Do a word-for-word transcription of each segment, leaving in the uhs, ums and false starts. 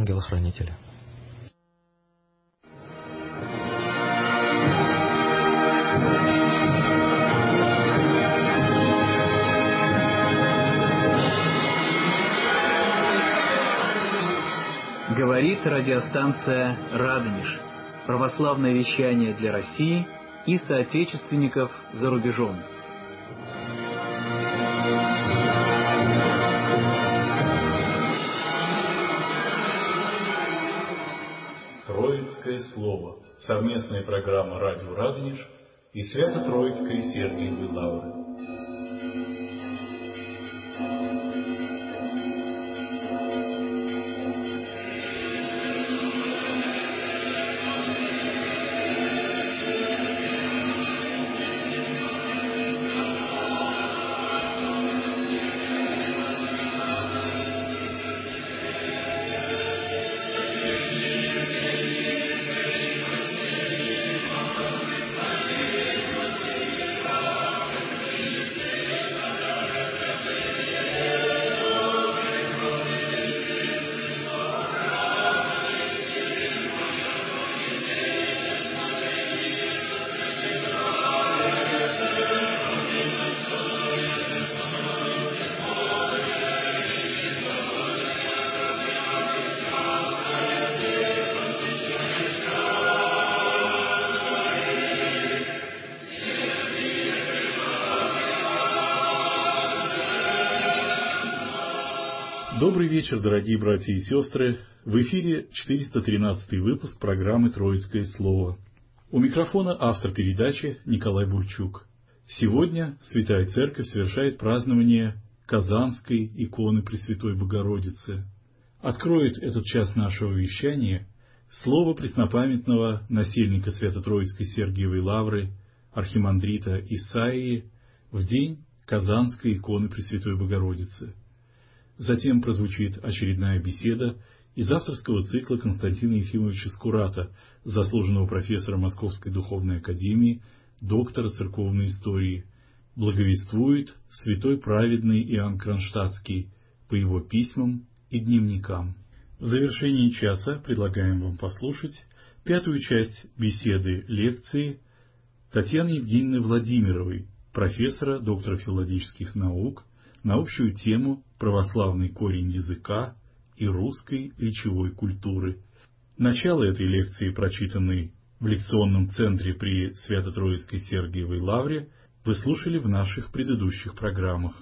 ангела-хранителя. Говорит радиостанция «Радонеж». Православное вещание для России и соотечественников за рубежом. Троицкое слово. Совместная программа «Радио Радонеж» и Свято-Троицкой Сергиевой Лавры. Добрый вечер, дорогие братья и сестры. В эфире четыреста тринадцатый выпуск программы «Троицкое слово». У микрофона автор передачи Николай Бурчук. Сегодня Святая Церковь совершает празднование Казанской иконы Пресвятой Богородицы. Откроет этот час нашего вещания слово преснопамятного насельника Свято-Троицкой Сергиевой Лавры, архимандрита Исаии, в день Казанской иконы Пресвятой Богородицы. Затем прозвучит очередная беседа из авторского цикла Константина Ефимовича Скурата, заслуженного профессора Московской Духовной Академии, доктора церковной истории. Благовествует святой праведный Иоанн Кронштадтский по его письмам и дневникам. В завершении часа предлагаем вам послушать пятую часть беседы лекции Татьяны Евгеньевны Владимировой, профессора, доктора филологических наук, на общую тему «Православный корень языка и русской речевой культуры». Начало этой лекции, прочитанной в лекционном центре при Свято-Троицкой Сергиевой Лавре, вы слушали в наших предыдущих программах.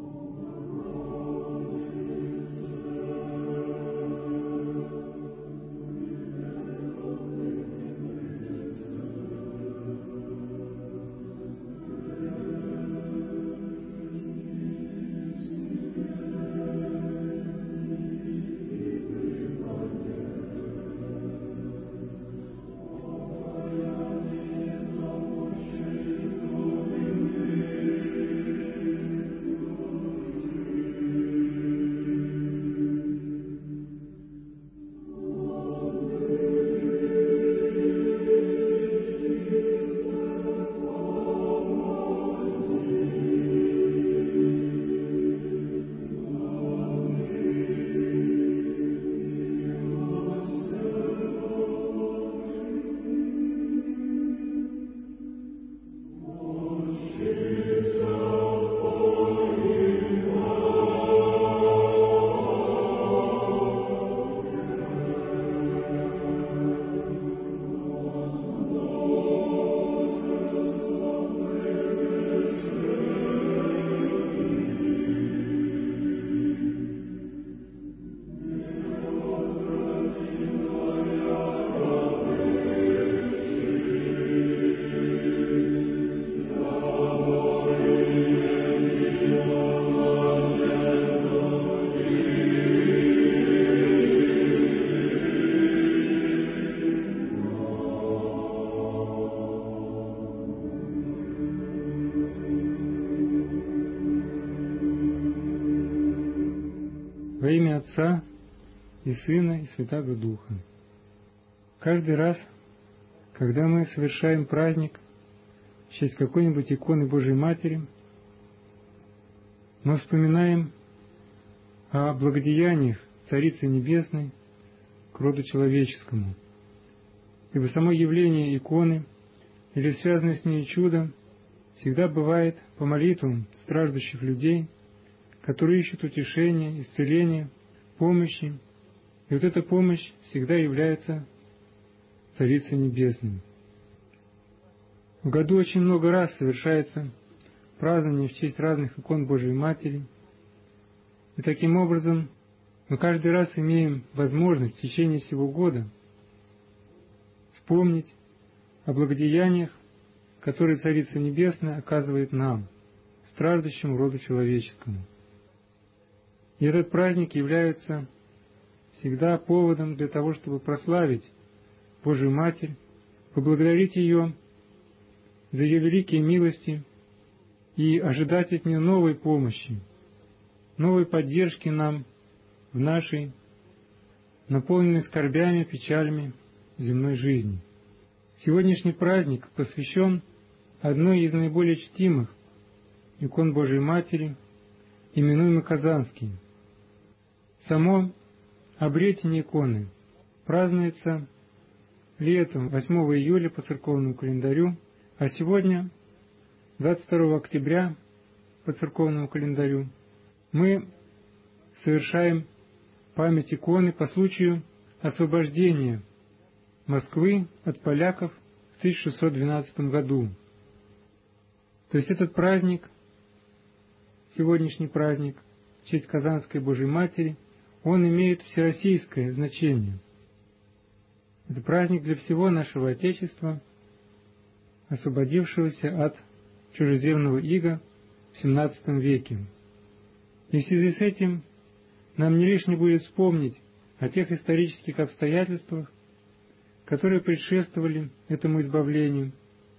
Во имя Отца и Сына и Святаго Духа. Каждый раз, когда мы совершаем праздник в честь какой-нибудь иконы Божьей Матери, мы вспоминаем о благодеяниях Царицы Небесной, к роду человеческому. Ибо само явление иконы или связанное с ней чудо всегда бывает по молитвам страждущих людей, которые ищут утешения, исцеления, помощи, и вот эта помощь всегда является Царицей Небесной. В году очень много раз совершается празднование в честь разных икон Божией Матери, и таким образом мы каждый раз имеем возможность в течение всего года вспомнить о благодеяниях, которые Царица Небесная оказывает нам, страждущему роду человеческому. И этот праздник является всегда поводом для того, чтобы прославить Божию Матерь, поблагодарить ее за ее великие милости и ожидать от нее новой помощи, новой поддержки нам в нашей, наполненной скорбями, печалями земной жизни. Сегодняшний праздник посвящен одной из наиболее чтимых икон Божией Матери, именуемой Казанской. Само обретение иконы празднуется летом, восьмого июля по церковному календарю, а сегодня, двадцать второго октября по церковному календарю, мы совершаем память иконы по случаю освобождения Москвы от поляков в тысяча шестьсот двенадцатом году. То есть этот праздник, сегодняшний праздник, в честь Казанской Божией Матери, он имеет всероссийское значение. Это праздник для всего нашего Отечества, освободившегося от чужеземного ига в семнадцатом веке. И в связи с этим нам не лишне будет вспомнить о тех исторических обстоятельствах, которые предшествовали этому избавлению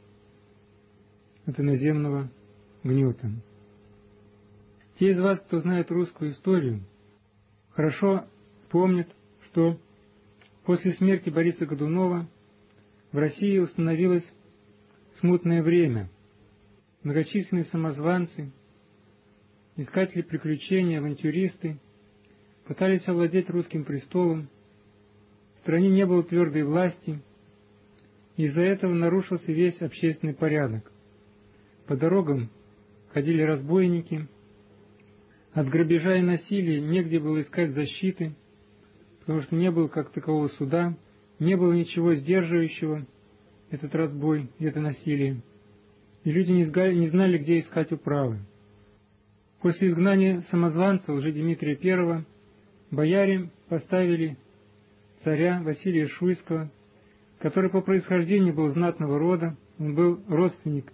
от иноземного гнета. Те из вас, кто знает русскую историю, хорошо помнят, что после смерти Бориса Годунова в России установилось смутное время. Многочисленные самозванцы, искатели приключений, авантюристы пытались овладеть русским престолом. В стране не было твердой власти, и из-за этого нарушился весь общественный порядок. По дорогам ходили разбойники, от грабежа и насилия негде было искать защиты, потому что не было как такового суда, не было ничего сдерживающего этот разбой и это насилие, и люди не знали, где искать управы. После изгнания самозванца Лжедимитрия Первого бояре поставили царя Василия Шуйского, который по происхождению был знатного рода, он был родственник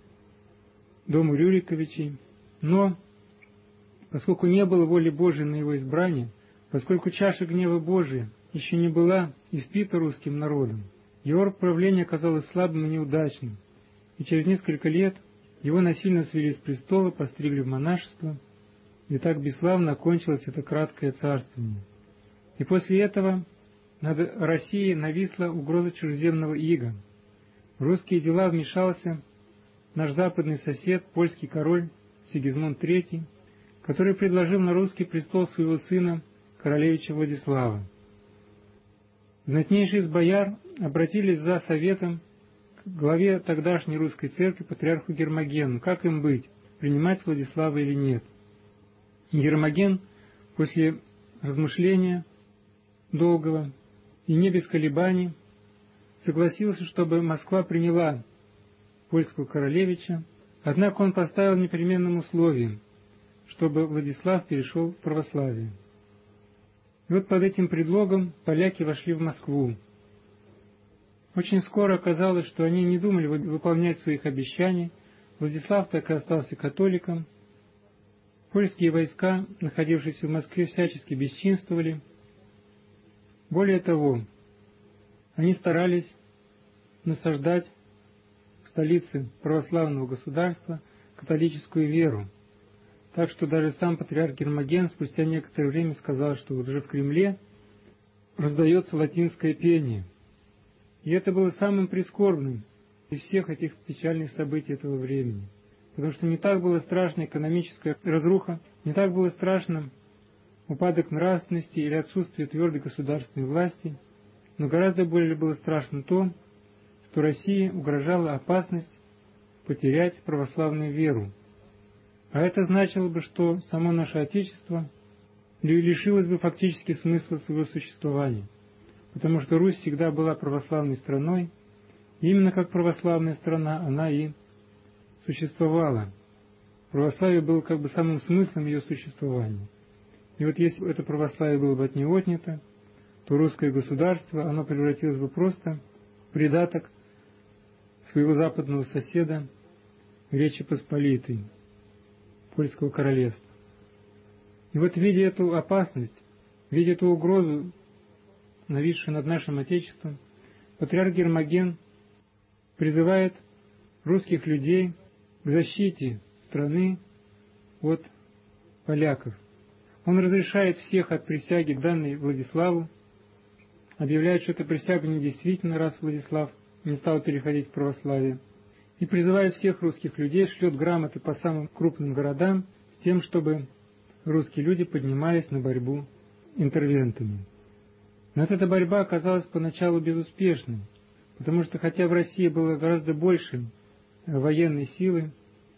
дому Рюриковичей, но поскольку не было воли Божией на его избрание, поскольку чаша гнева Божия еще не была испита русским народом, его правление оказалось слабым и неудачным, и через несколько лет его насильно свели с престола, постригли в монашество, и так бесславно окончилось это краткое царствование. И после этого над Россией нависла угроза чужеземного ига. В русские дела вмешался наш западный сосед, польский король Сигизмунд Третий, который предложил на русский престол своего сына, королевича Владислава. Знатнейшие из бояр обратились за советом к главе тогдашней русской церкви, патриарху Гермогену, как им быть, принимать Владислава или нет. И Гермоген после размышления долгого и не без колебаний согласился, чтобы Москва приняла польского королевича, однако он поставил непременным условием, чтобы Владислав перешел в православие. И вот под этим предлогом поляки вошли в Москву. Очень скоро оказалось, что они не думали выполнять своих обещаний. Владислав так и остался католиком. Польские войска, находившиеся в Москве, всячески бесчинствовали. Более того, они старались насаждать в столице православного государства католическую веру. Так что даже сам патриарх Гермоген спустя некоторое время сказал, что уже в Кремле раздается латинское пение. И это было самым прискорбным из всех этих печальных событий этого времени. Потому что не так было страшна экономическая разруха, не так было страшно упадок нравственности или отсутствие твердой государственной власти, но гораздо более было страшно то, что России угрожала опасность потерять православную веру. А это значило бы, что само наше Отечество лишилось бы фактически смысла своего существования, потому что Русь всегда была православной страной, и именно как православная страна она и существовала. Православие было как бы самым смыслом ее существования. И вот если это православие было бы от нее отнято, то русское государство, оно превратилось бы просто в придаток своего западного соседа Речи Посполитой, Польского королевства. И вот, видя эту опасность, видя эту угрозу, нависшую над нашим Отечеством, патриарх Гермоген призывает русских людей к защите страны от поляков. Он разрешает всех от присяги, данной Владиславу, объявляет, что эта присяга недействительна, раз Владислав не стал переходить в православие, и призывает всех русских людей, шлет грамоты по самым крупным городам с тем, чтобы русские люди поднимались на борьбу интервентами. Но эта борьба оказалась поначалу безуспешной, потому что хотя в России было гораздо больше военной силы,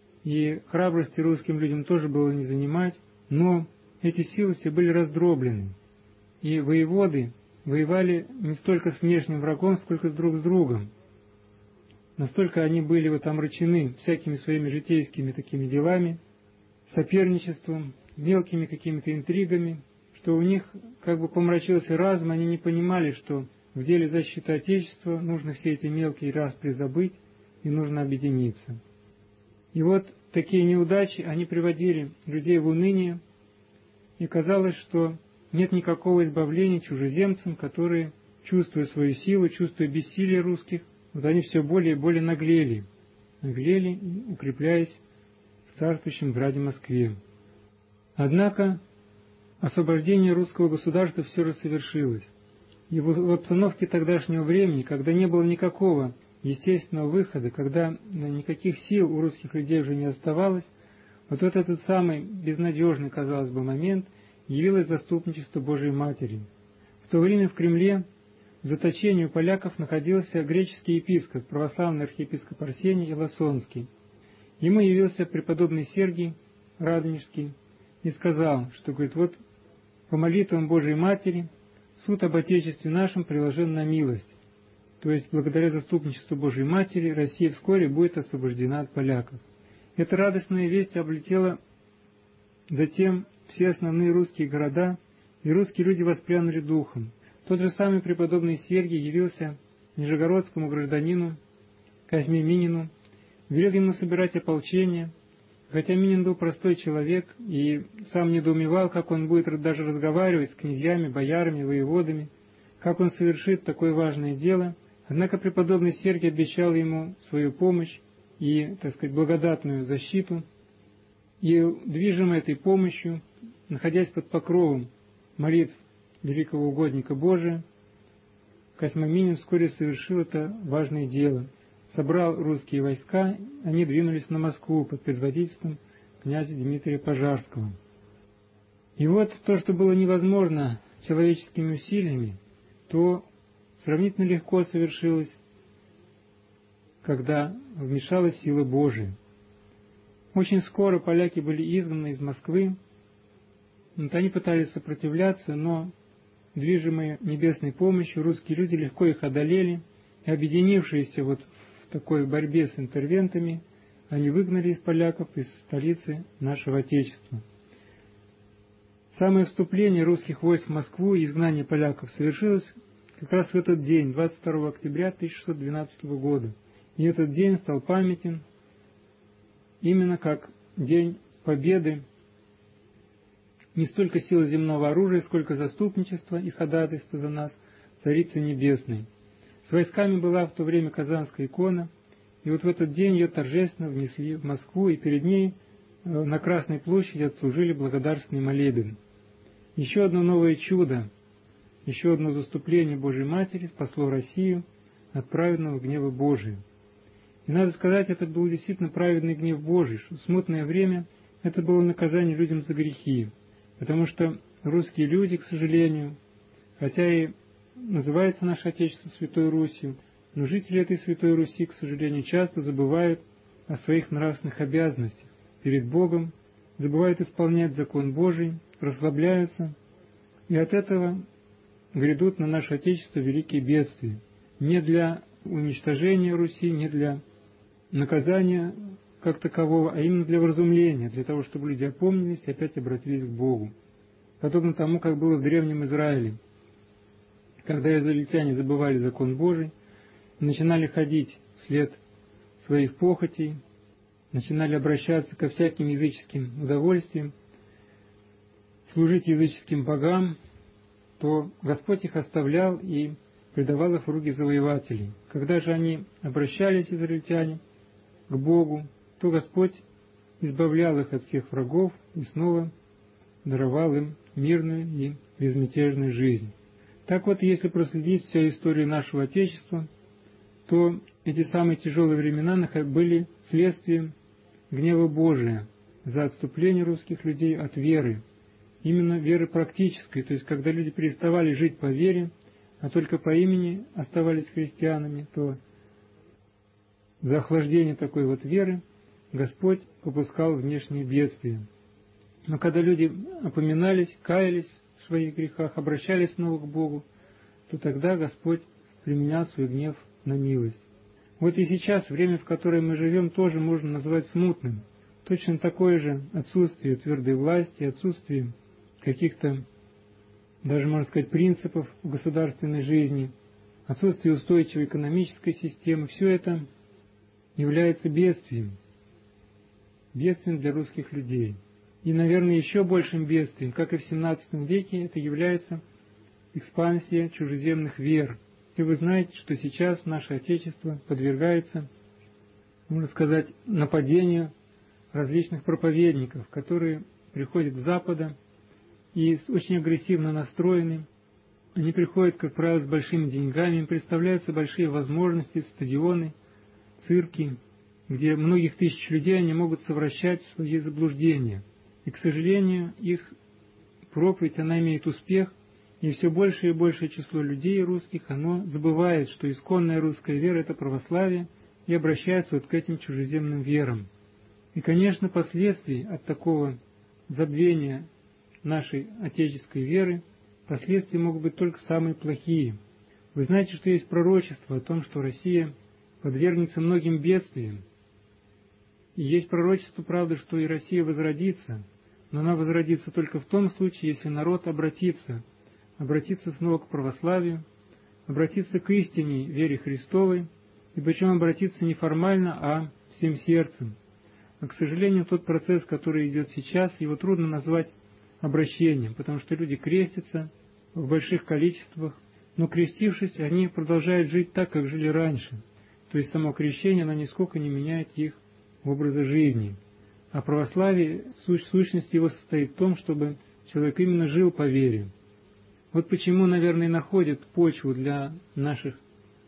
и храбрости русским людям тоже было не занимать, но эти силы все были раздроблены, и воеводы воевали не столько с внешним врагом, сколько с друг с другом. Настолько они были вот омрачены всякими своими житейскими такими делами, соперничеством, мелкими какими-то интригами, что у них как бы помрачился разум, они не понимали, что в деле защиты Отечества нужно все эти мелкие распри забыть и нужно объединиться. И вот такие неудачи, они приводили людей в уныние, и казалось, что нет никакого избавления чужеземцам, которые, чувствуя свою силу, чувствуя бессилие русских, вот они все более и более наглели, наглели, укрепляясь в царствующем граде Москве. Однако освобождение русского государства все же совершилось. И в обстановке тогдашнего времени, когда не было никакого естественного выхода, когда никаких сил у русских людей уже не оставалось, вот этот самый безнадежный, казалось бы, момент явилось заступничество Божией Матери. В то время в Кремле в заточении у поляков находился греческий епископ, православный архиепископ Арсений Илосонский. Ему явился преподобный Сергий Радонежский и сказал, что, говорит, вот по молитвам Божией Матери суд об Отечестве нашем приложен на милость. То есть, благодаря заступничеству Божией Матери, Россия вскоре будет освобождена от поляков. Эта радостная весть облетела затем все основные русские города, и русские люди воспрянули духом. Тот же самый преподобный Сергий явился нижегородскому гражданину Козьме Минину, велел ему собирать ополчение, хотя Минин был простой человек и сам недоумевал, как он будет даже разговаривать с князьями, боярами, воеводами, как он совершит такое важное дело. Однако преподобный Сергий обещал ему свою помощь и, так сказать, благодатную защиту, и, движимый этой помощью, находясь под покровом молитв великого угодника Божия, Козьма Минин вскоре совершил это важное дело. Собрал русские войска, они двинулись на Москву под предводительством князя Дмитрия Пожарского. И вот то, что было невозможно человеческими усилиями, то сравнительно легко совершилось, когда вмешалась сила Божия. Очень скоро поляки были изгнаны из Москвы. Вот они пытались сопротивляться, но, движимые небесной помощью, русские люди легко их одолели, и, объединившиеся вот в такой борьбе с интервентами, они выгнали из поляков из столицы нашего Отечества. Самое вступление русских войск в Москву и изгнание поляков совершилось как раз в этот день, двадцать второго октября тысяча шестьсот двенадцатого года. И этот день стал памятен именно как день победы не столько силы земного оружия, сколько заступничества и ходатайства за нас Царицы Небесной. С войсками была в то время Казанская икона, и вот в этот день ее торжественно внесли в Москву, и перед ней на Красной площади отслужили благодарственный молебен. Еще одно новое чудо, еще одно заступление Божьей Матери спасло Россию от праведного гнева Божия. И надо сказать, это был действительно праведный гнев Божий. В смутное время это было наказание людям за грехи, потому что русские люди, к сожалению, хотя и называется наше Отечество Святой Русью, но жители этой Святой Руси, к сожалению, часто забывают о своих нравственных обязанностях перед Богом, забывают исполнять закон Божий, расслабляются, и от этого грядут на наше Отечество великие бедствия. Не для уничтожения Руси, не для наказания как такового, а именно для вразумления, для того, чтобы люди опомнились и опять обратились к Богу. Подобно тому, как было в Древнем Израиле, когда израильтяне забывали закон Божий, начинали ходить вслед своих похотей, начинали обращаться ко всяким языческим удовольствиям, служить языческим богам, то Господь их оставлял и предавал их в руки завоевателей. Когда же они обращались, израильтяне, к Богу, то Господь избавлял их от всех врагов и снова даровал им мирную и безмятежную жизнь. Так вот, если проследить всю историю нашего Отечества, то эти самые тяжелые времена были следствием гнева Божия за отступление русских людей от веры, именно веры практической, то есть когда люди переставали жить по вере, а только по имени оставались христианами, то за охлаждение такой вот веры Господь попускал внешние бедствия. Но когда люди опоминались, каялись в своих грехах, обращались снова к Богу, то тогда Господь применял свой гнев на милость. Вот и сейчас время, в которое мы живем, тоже можно назвать смутным. Точно такое же отсутствие твердой власти, отсутствие каких-то, даже можно сказать, принципов в государственной жизни, отсутствие устойчивой экономической системы, все это является бедствием, бедствием для русских людей. И, наверное, еще большим бедствием, как и в семнадцатом веке, это является экспансия чужеземных вер. И вы знаете, что сейчас наше Отечество подвергается, можно сказать, нападению различных проповедников, которые приходят с Запада и очень агрессивно настроены. Они приходят, как правило, с большими деньгами, им представляются большие возможности, стадионы, цирки, где многих тысяч людей они могут совращать в свои заблуждения. И, к сожалению, их проповедь, она имеет успех, и все большее и большее число людей русских, оно забывает, что исконная русская вера – это православие, и обращается вот к этим чужеземным верам. И, конечно, последствий от такого забвения нашей отеческой веры, последствия могут быть только самые плохие. Вы знаете, что есть пророчество о том, что Россия подвергнется многим бедствиям. И есть пророчество, правда, что и Россия возродится, но она возродится только в том случае, если народ обратится, обратиться снова к православию, обратиться к истине, вере Христовой, и причем обратиться не формально, а всем сердцем. А, к сожалению, тот процесс, который идет сейчас, его трудно назвать обращением, потому что люди крестятся в больших количествах, но крестившись, они продолжают жить так, как жили раньше. То есть само крещение, оно нисколько не меняет их образа жизни. А православие, сущность его состоит в том, чтобы человек именно жил по вере. Вот почему, наверное, находят почву для наших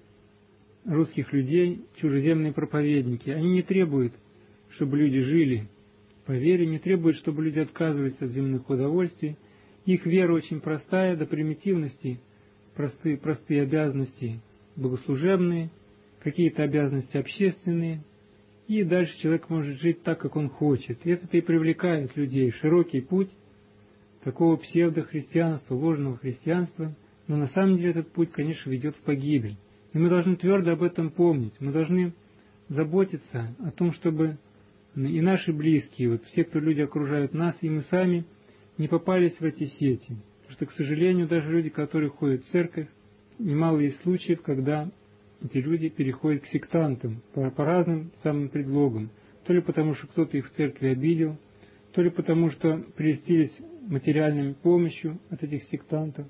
русских людей чужеземные проповедники. Они не требуют, чтобы люди жили по вере, не требуют, чтобы люди отказывались от земных удовольствий. Их вера очень простая, до примитивности, простые, простые обязанности богослужебные, какие-то обязанности общественные, и дальше человек может жить так, как он хочет. И это-то и привлекает людей. Широкий путь такого псевдохристианства, ложного христианства, но на самом деле этот путь, конечно, ведет в погибель. И мы должны твердо об этом помнить. Мы должны заботиться о том, чтобы и наши близкие, вот все, кто люди окружают нас, и мы сами не попались в эти сети. Потому что, к сожалению, даже люди, которые ходят в церковь, немало есть случаев, когда эти люди переходят к сектантам по, по разным самым предлогам. То ли потому, что кто-то их в церкви обидел, то ли потому, что прельстились материальной помощью от этих сектантов,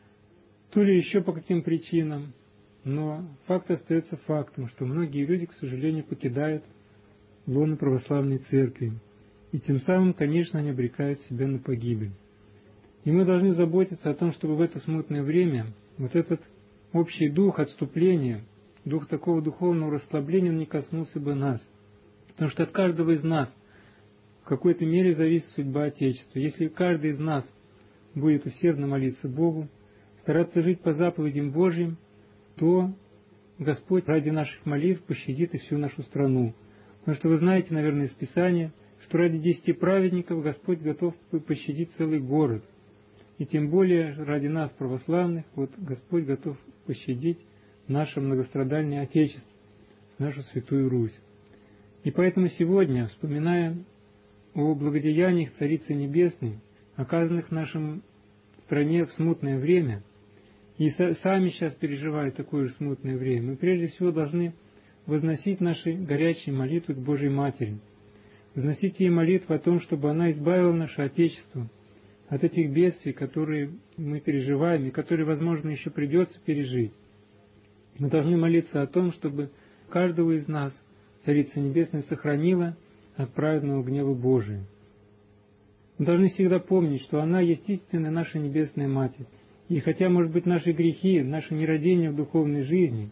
то ли еще по каким причинам. Но факт остается фактом, что многие люди, к сожалению, покидают лоно православной церкви. И тем самым, конечно, они обрекают себя на погибель. И мы должны заботиться о том, чтобы в это смутное время вот этот общий дух отступления, дух такого духовного расслабления не коснулся бы нас. Потому что от каждого из нас в какой-то мере зависит судьба Отечества. Если каждый из нас будет усердно молиться Богу, стараться жить по заповедям Божьим, то Господь ради наших молитв пощадит и всю нашу страну. Потому что вы знаете, наверное, из Писания, что ради десяти праведников Господь готов пощадить целый город. И тем более ради нас, православных, вот Господь готов пощадить наше многострадальное Отечество, нашу Святую Русь. И поэтому сегодня, вспоминая о благодеяниях Царицы Небесной, оказанных нашей стране в смутное время, и сами сейчас переживают такое же смутное время, мы прежде всего должны возносить наши горячие молитвы к Божьей Матери, возносить ей молитву о том, чтобы она избавила наше Отечество от этих бедствий, которые мы переживаем и которые, возможно, еще придется пережить. Мы должны молиться о том, чтобы каждого из нас Царица Небесная сохранила от праведного гнева Божия. Мы должны всегда помнить, что она есть истинная наша Небесная Матерь. И хотя, может быть, наши грехи, наше нерадение в духовной жизни,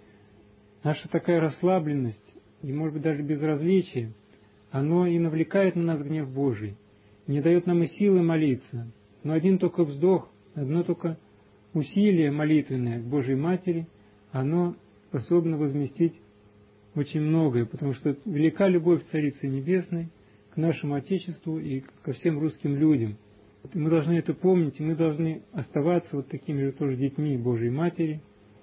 наша такая расслабленность и, может быть, даже безразличие, оно и навлекает на нас гнев Божий, не дает нам и силы молиться. Но один только вздох, одно только усилие молитвенное к Божьей Матери, оно способно возместить очень многое, потому что велика любовь Царицы Небесной к нашему Отечеству и ко всем русским людям. И мы должны это помнить, и мы должны оставаться вот такими же тоже детьми Божьей Матери,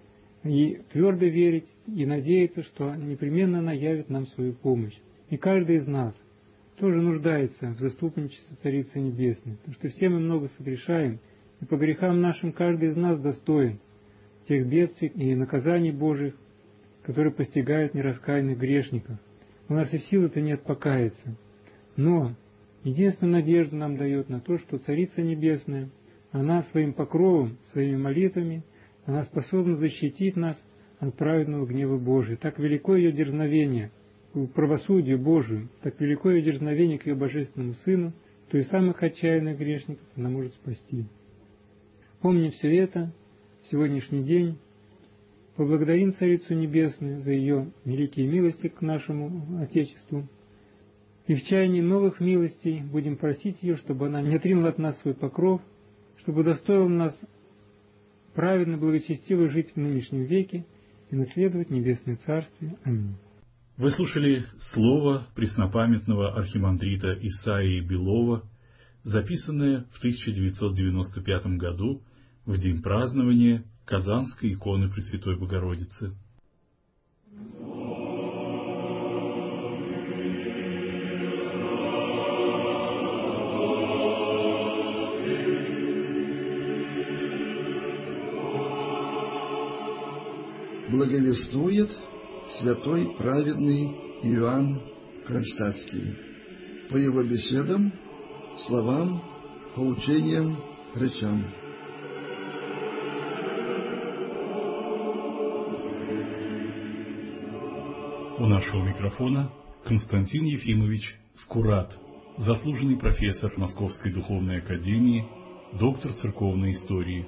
и твердо верить, и надеяться, что непременно она явит нам свою помощь. И каждый из нас тоже нуждается в заступничестве Царицы Небесной, потому что все мы много согрешаем, и по грехам нашим каждый из нас достоин тех бедствий и наказаний Божьих, которые постигают нераскаянных грешников. У нас и силы-то нет покаяться. Но единственную надежду нам дает на то, что Царица Небесная, она своим покровом, своими молитвами, она способна защитить нас от праведного гнева Божия. Так велико ее дерзновение к правосудию Божию, так велико ее дерзновение к ее Божественному Сыну, то и самых отчаянных грешников она может спасти. Помня все это, в сегодняшний день поблагодарим Царицу Небесную за ее великие милости к нашему Отечеству. И в чаянии новых милостей будем просить ее, чтобы она не отринула от нас свой покров, чтобы удостоила нас праведно, благочестиво жить в нынешнем веке и наследовать Небесное Царствие. Аминь. Вы слушали слово преснопамятного архимандрита Исаии Белова, записанное в тысяча девятьсот девяносто пятом году в день празднования Казанской иконы Пресвятой Богородицы. Благовествует святой праведный Иоанн Кронштадтский по его беседам, словам, поучениям, речам. У нашего микрофона Константин Ефимович Скурат, заслуженный профессор Московской Духовной Академии, доктор церковной истории.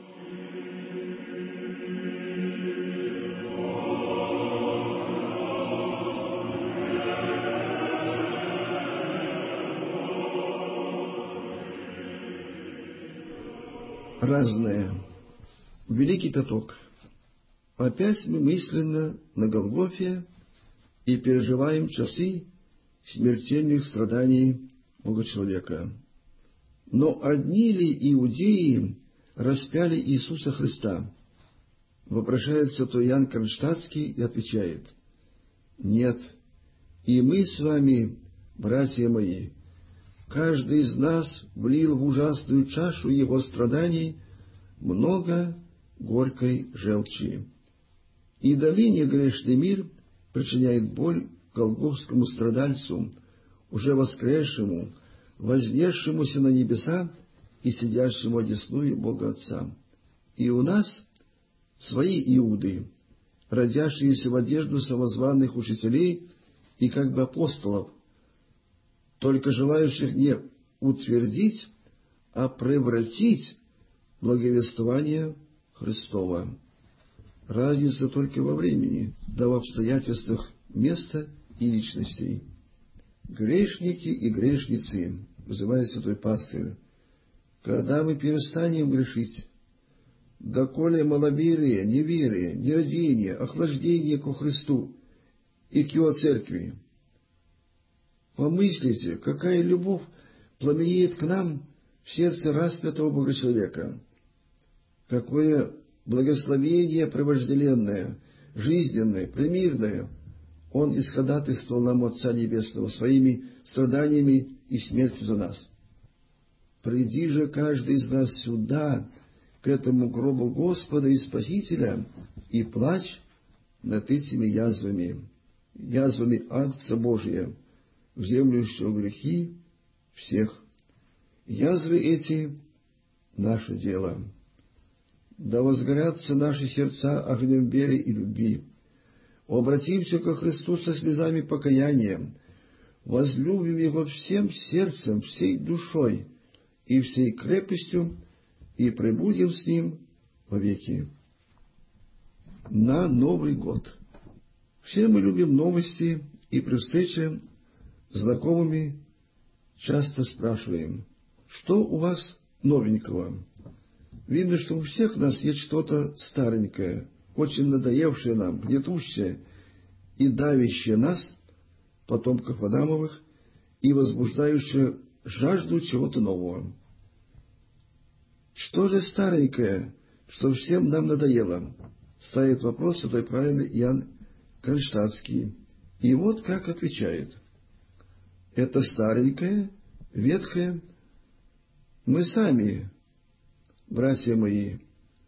Разное. Великий Пяток. Опять мы мысленно на Голгофе и переживаем часы смертельных страданий Бога человека. Но одни ли иудеи распяли Иисуса Христа? Вопрошает святой Иоанн Кронштадтский и отвечает: нет, и мы с вами, братья мои, каждый из нас влил в ужасную чашу его страданий много горькой желчи. И доныне грешный мир причиняет боль голгофскому страдальцу, уже воскресшему, вознесшемуся на небеса и сидящему одесную Бога Отца. И у нас свои иуды, родящиеся в одежду самозваных учителей и как бы апостолов, только желающих не утвердить, а превратить благовествование Христова. Разница только во времени, да в обстоятельствах места и личностей. Грешники и грешницы, вызывает святой пастырь, когда мы перестанем грешить, доколе маловерие, неверие, нерадение, охлаждение ко Христу и к Его церкви. Помыслите, какая любовь пламенеет к нам в сердце распятого Богочеловека, какое благословение превожделенное, жизненное, премирное Он исходатайствовал нам Отца Небесного своими страданиями и смертью за нас. Приди же каждый из нас сюда, к этому гробу Господа и Спасителя, и плачь над этими язвами, язвами Агнца Божия, вземлющего грехи всех. Язвы эти — наше дело. Да возгорятся наши сердца огнем веры и любви. Обратимся ко Христу со слезами покаяния, возлюбим Его всем сердцем, всей душой и всей крепостью, и пребудем с Ним вовеки. На Новый год. Все мы любим новости, и при встрече с знакомыми часто спрашиваем, что у вас новенького? Видно, что у всех нас есть что-то старенькое, очень надоевшее нам, гнетущее и давящее нас, потомков Адамовых, и возбуждающее жажду чего-то нового. Что же старенькое, что всем нам надоело? Ставит вопрос святой праведный Иоанн Кронштадтский. И вот как отвечает. Это старенькое, ветхое, мы сами, братья мои,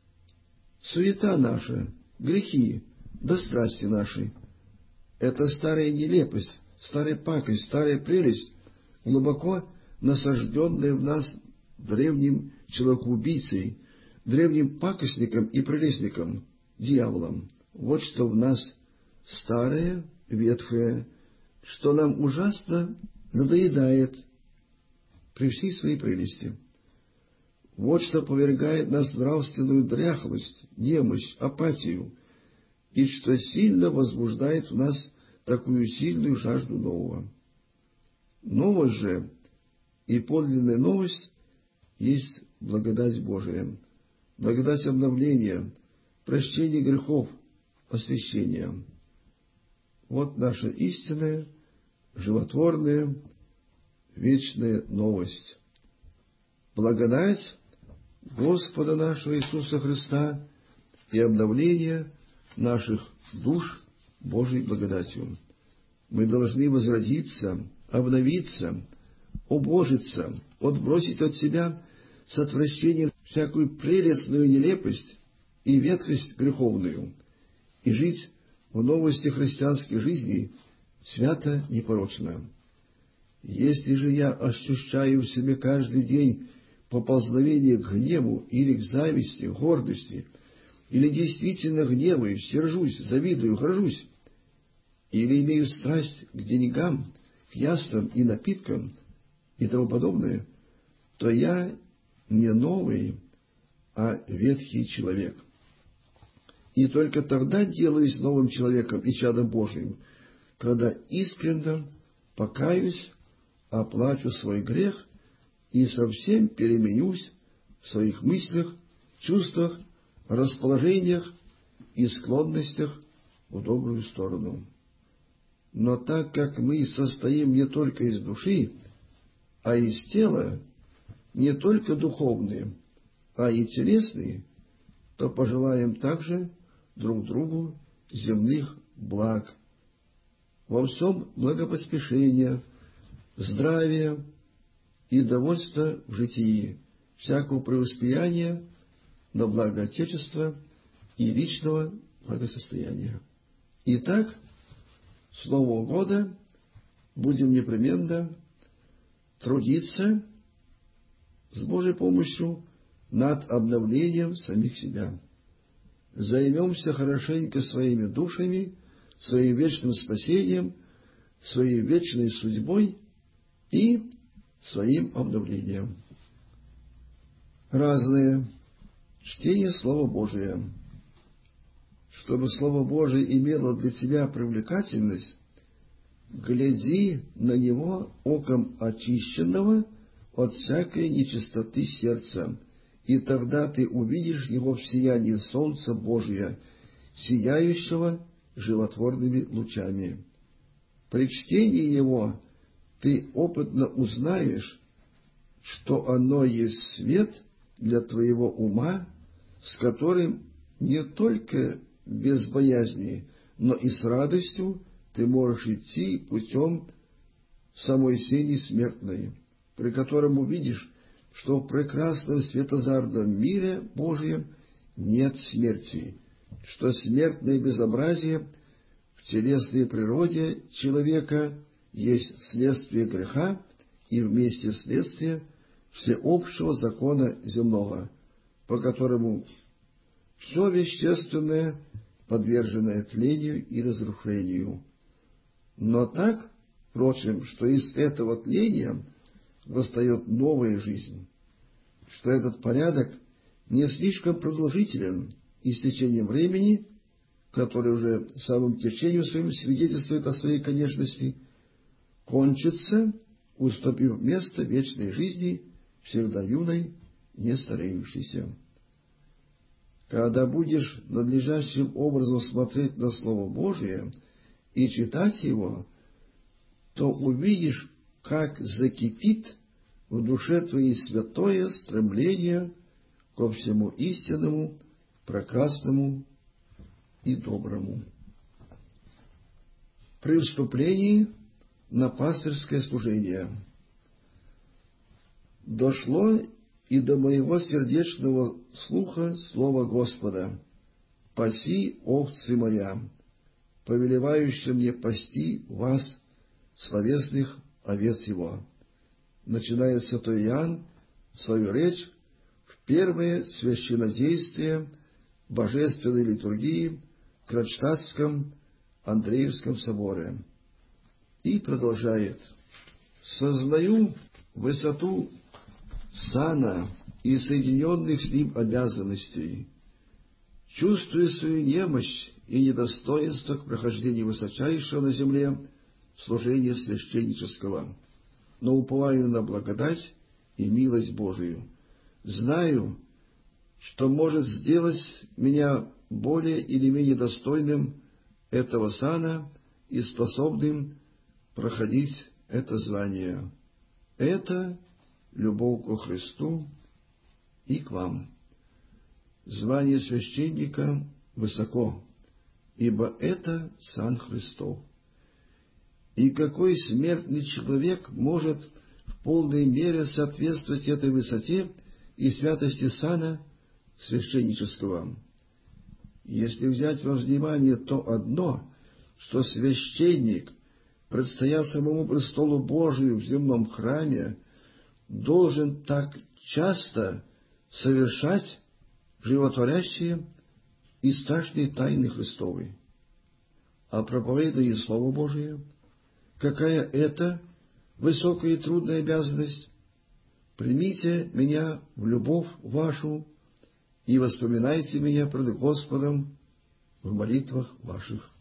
суета наша, грехи, да страсти наши. Это старая нелепость, старая пакость, старая прелесть, глубоко насажденная в нас древним человекоубийцей, древним пакостником и прелестником, дьяволом. Вот что в нас старое, ветхое, что нам ужасно надоедает при всей своей прелести. Вот что повергает нас в нравственную дряхлость, немощь, апатию, и что сильно возбуждает в нас такую сильную жажду нового. Новость же и подлинная новость есть благодать Божия, благодать обновления, прощения грехов, освящения. Вот наша истинная, животворная, вечная новость. Благодать Господа нашего Иисуса Христа и обновление наших душ Божьей благодатью. Мы должны возродиться, обновиться, обожиться, отбросить от себя с отвращением всякую прелестную нелепость и ветхость греховную, и жить в новости христианской жизни свято непорочно. Если же я ощущаю в себе каждый день поползновение к гневу или к зависти, гордости, или действительно гневаюсь, сержусь, завидую, горжусь, или имею страсть к деньгам, к яствам и напиткам и тому подобное, то я не новый, а ветхий человек. И только тогда делаюсь новым человеком и чадом Божиим, когда искренне покаюсь, оплачу свой грех и совсем переменюсь в своих мыслях, чувствах, расположениях и склонностях в добрую сторону. Но так как мы состоим не только из души, а из тела, не только духовные, а и телесные, то пожелаем также друг другу земных благ, во всем благопоспешения, здравия и довольства в житии, всякого преуспеяния на благо Отечества и личного благосостояния. Итак, с Нового года будем непременно трудиться с Божьей помощью над обновлением самих себя. Займемся хорошенько своими душами, своим вечным спасением, своей вечной судьбой и своим обновлением. Разное чтение Слова Божия. Чтобы Слово Божие имело для тебя привлекательность, гляди на него оком очищенного, от всякой нечистоты сердца, и тогда ты увидишь его в сиянии солнца Божия, сияющего животворными лучами. При чтении его ты опытно узнаешь, что оно есть свет для твоего ума, с которым не только без боязни, но и с радостью ты можешь идти путем самой сени смертной, при котором увидишь, что в прекрасном светозарном мире Божьем нет смерти, что смертное безобразие в телесной природе человека есть следствие греха и вместе следствие всеобщего закона земного, по которому все вещественное, подверженное тлению и разрушению. Но так, впрочем, что из этого тления восстает новая жизнь, что этот порядок не слишком продолжителен, и с течением времени, который уже самым течением своим свидетельствует о своей конечности, кончится, уступив место вечной жизни, всегда юной, не стареющейся. Когда будешь надлежащим образом смотреть на Слово Божие и читать его, то увидишь, как закипит в душе твоей святое стремление ко всему истинному, прекрасному и доброму. При вступлении на пастырское служение дошло и до моего сердечного слуха слово Господа: «Паси, овцы моя», повелевающее мне пасти вас, словесных овец его. Начинает святой Иоанн свою речь в первое священнодействие божественной литургии в Кронштадтском Андреевском соборе. И продолжает: «Сознаю высоту сана и соединенных с ним обязанностей, чувствую свою немощь и недостоинство к прохождению высочайшего на земле служения священнического, но уповаю на благодать и милость Божию. Знаю, что может сделать меня более или менее достойным этого сана и способным проходить это звание. Это любовь ко Христу и к вам. Звание священника высоко, ибо это сан Христов. И какой смертный человек может в полной мере соответствовать этой высоте и святости сана священнического? Если взять во внимание то одно, что священник, предстоя самому престолу Божию в земном храме, должен так часто совершать животворящие и страшные тайны Христовы. А проповедуя Слово Божие, какая это высокая и трудная обязанность? Примите меня в любовь вашу и воспоминайте меня пред Господом в молитвах ваших».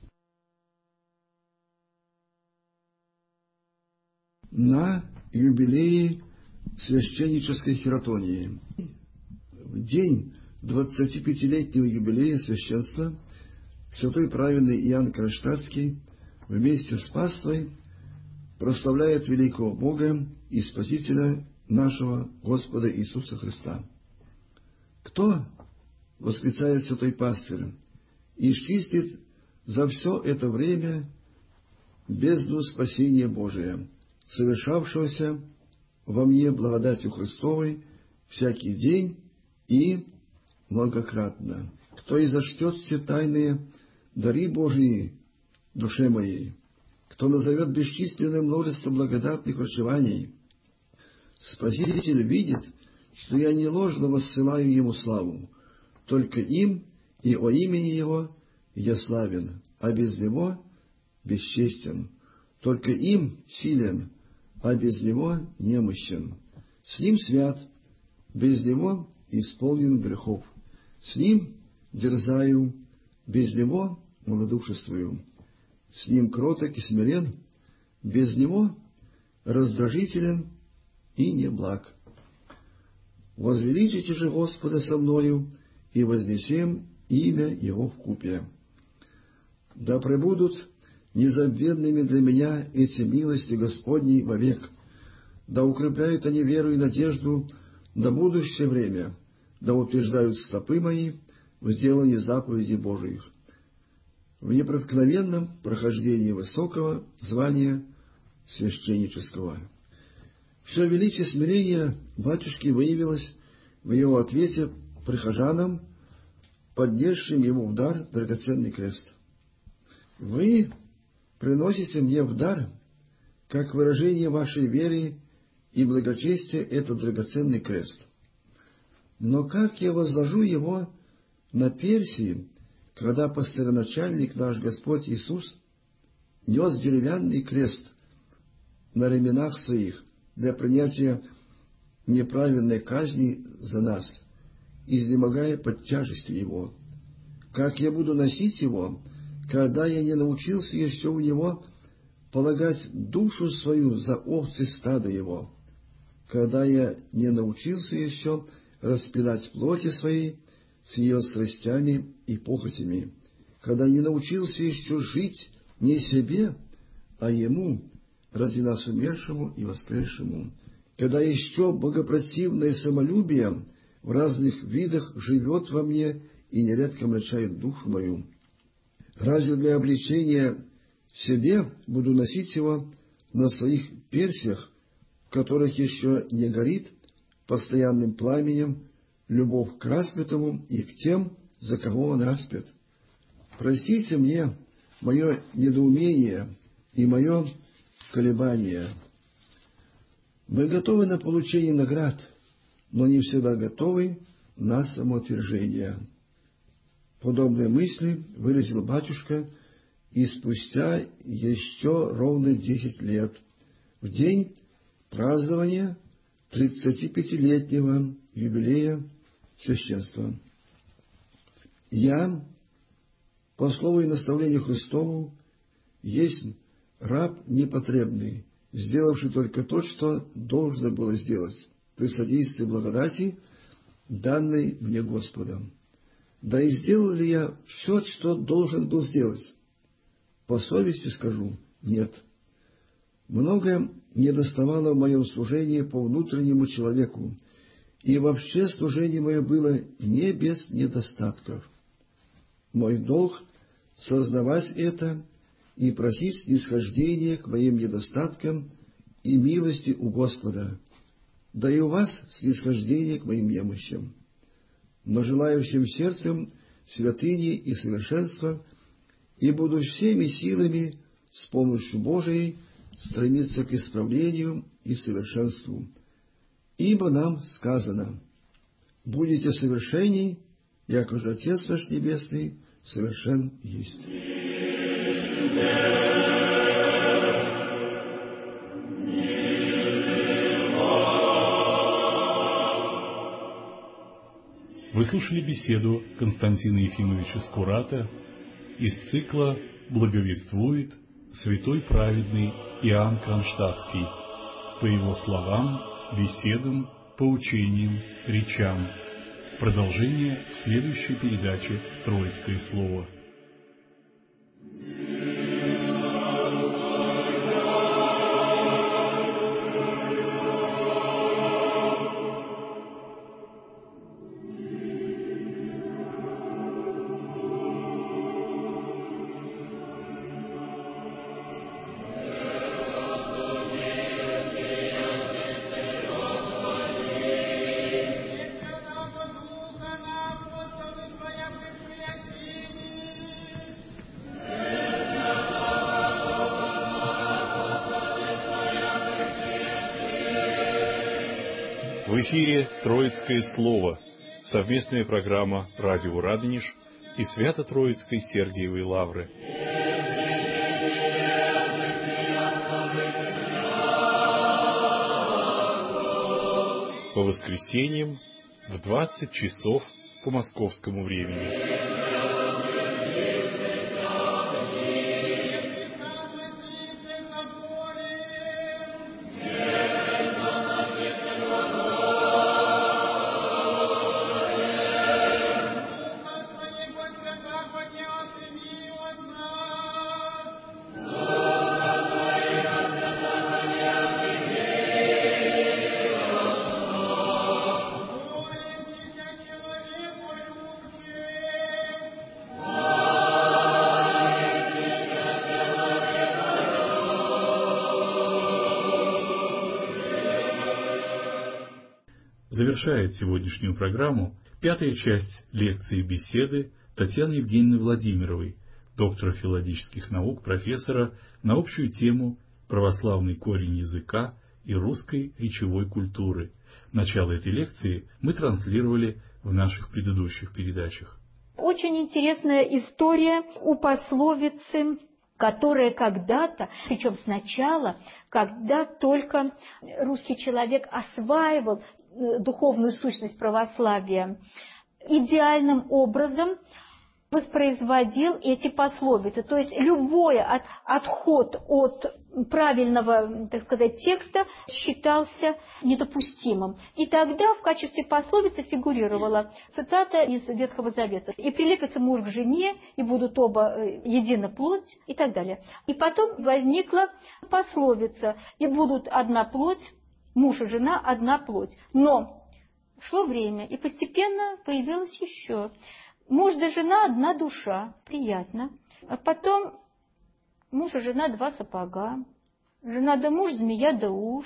На юбилее священнической хиратонии, в день двадцатипятилетнего юбилея священства, святой праведный Иоанн Кронштадтский вместе с паствой прославляет великого Бога и Спасителя нашего Господа Иисуса Христа. Кто, восклицает святой пастырь, исчистит за все это время бездну спасения Божия, совершавшегося во мне благодатью Христовой всякий день и многократно? Кто изочтет все тайные дары Божии душе моей? Кто назовет бесчисленное множество благодатных врачеваний? Спаситель видит, что я не ложно воссылаю Ему славу, только им и о имени Его я славен, а без Него бесчестен, только им силен, а без Него немощен. С Ним свят, без Него исполнен грехов. С Ним дерзаю, без Него малодушествую. С Ним кроток и смирен, без Него раздражителен и не благ. Возвеличите же Господа со мною, и вознесем имя Его вкупе. Да пребудут незабвенными для меня эти милости Господни вовек, да укрепляют они веру и надежду на будущее время, да утверждают стопы мои в делании заповедей Божиих, в непроткновенном прохождении высокого звания священнического. Все величие смирения батюшки выявилось в его ответе прихожанам, поднесшим ему в дар драгоценный крест. Вы приносите мне в дар, как выражение вашей веры и благочестия, этот драгоценный крест. Но как я возложу его на Персии, когда пастыроначальник наш Господь Иисус нес деревянный крест на ременах своих для принятия неправедной казни за нас, изнемогая под тяжестью его? Как я буду носить его, когда я не научился еще у него полагать душу свою за овцы стада его, когда я не научился еще распинать плоти своей с ее страстями и похотями, когда не научился еще жить не себе, а Ему, ради нас умершему и воскресшему, когда еще богопротивное самолюбие в разных видах живет во мне и нередко мрачает душу мою. Разве для обличения себе буду носить его на своих персях, в которых еще не горит постоянным пламенем любовь к распятому и к тем, за кого он распят? Простите мне мое недоумение и мое колебание. Мы готовы на получение наград, но не всегда готовы на самоотвержение. Подобные мысли выразил батюшка и спустя еще ровно десять лет, в день празднования тридцатипятилетнего юбилея священства. Я, по слову и наставлению Христову, есть раб непотребный, сделавший только то, что должно было сделать при содействии благодати, данной мне Господом. Да и сделал ли я все, что должен был сделать? По совести скажу, нет. Многое недоставало в моем служении по внутреннему человеку, и вообще служение мое было не без недостатков. Мой долг — сознавать это и просить снисхождения к моим недостаткам и милости у Господа, да и у вас снисхождение к моим немощам. Но желаю всем сердцем святыни и совершенства, и буду всеми силами с помощью Божией стремиться к исправлению и совершенству. Ибо нам сказано: «Будете совершенней, яко же Отец ваш Небесный совершен есть». Вы слушали беседу Константина Ефимовича Скурата из цикла «Благовествует святой праведный Иоанн Кронштадтский» по его словам, беседам, поучениям, речам. Продолжение в следующей передаче «Троицкое слово». В эфире «Троицкое слово» — совместная программа «Радио Радонеж» и Свято-Троицкой Сергиевой Лавры. По воскресеньям в двадцать часов по московскому времени. Завершает сегодняшнюю программу пятая часть лекции беседы Татьяны Евгеньевны Владимировой, доктора филологических наук, профессора, на общую тему «Православный корень языка и русской речевой культуры». Начало этой лекции мы транслировали в наших предыдущих передачах. Очень интересная история у пословицы, которая когда-то, причем сначала, когда только русский человек осваивал духовную сущность православия, идеальным образом воспроизводил эти пословицы. То есть любой от, отход от правильного, так сказать, текста считался недопустимым. И тогда в качестве пословицы фигурировала цитата из Ветхого Завета: «И прилепятся муж к жене, и будут оба едина плоть», и так далее. И потом возникла пословица: «И будут одна плоть, муж и жена одна плоть». Но шло время, и постепенно появилось еще: муж да жена одна душа, приятно. А потом муж и жена два сапога, жена да муж, змея да уж,